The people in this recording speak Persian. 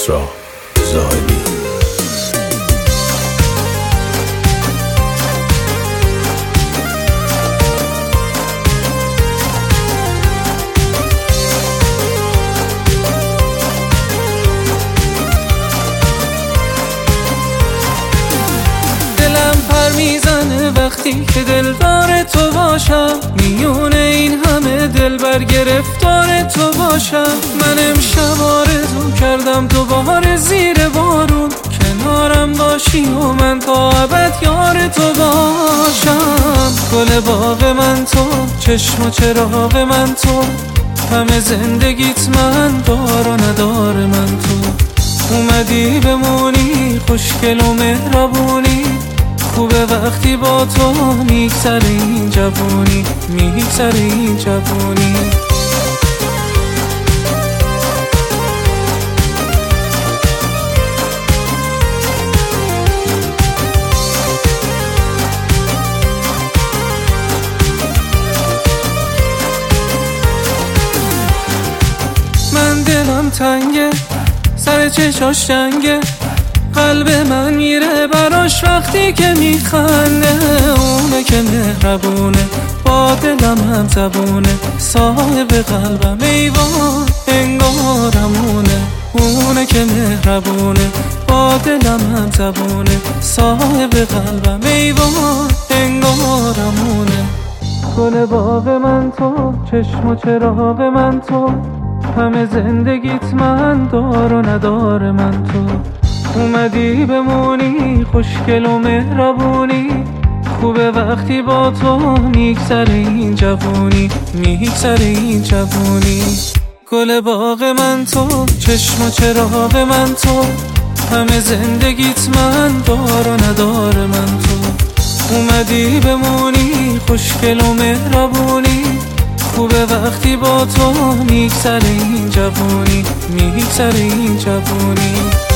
کسرا زاهدی. دلم پر میزنه وقتی که دلدار تو باشم، میونه این همه دل بر گرفتار تو باشم. من امشب آرزو کردم دوباره زیر بارون کنارم باشی و من تا ابد یار تو باشم. گل باغ من تو، چشم و چراغ من تو، همه زندگیت من، دار و ندار من تو. اومدی بمونی خوشگل و مهربونی، خوبه وقتی با تو میگذره این جوونی، میگذره این جوونی. من دلم تنگه، سر چشاش جنگه، قلب من میره براش وقتی که میخنده. اونه که مهربونه، با دلم هم زبونه، صاحب قلبم ایوان انگارمونه. اونه که مهربونه، با دلم هم زبونه، صاحب قلبم ایوان انگارمونه. گل باغ من تو، چشم و چراغ من تو، همه زندگیت من، دار و ندار من تو. اومدی بمونی خوشگل و مهربونی، خوبه وقتی با تو میگذره این جوونی، میگذره این جوونی. گل باغ من تو، چشم و چراغ من تو، همه زندگیت من، دار و ندار من تو. اومدی بمونی خوشگل و مهربونی، خوبه وقتی با تو میگذره این جوونی، میگذره این جوونی.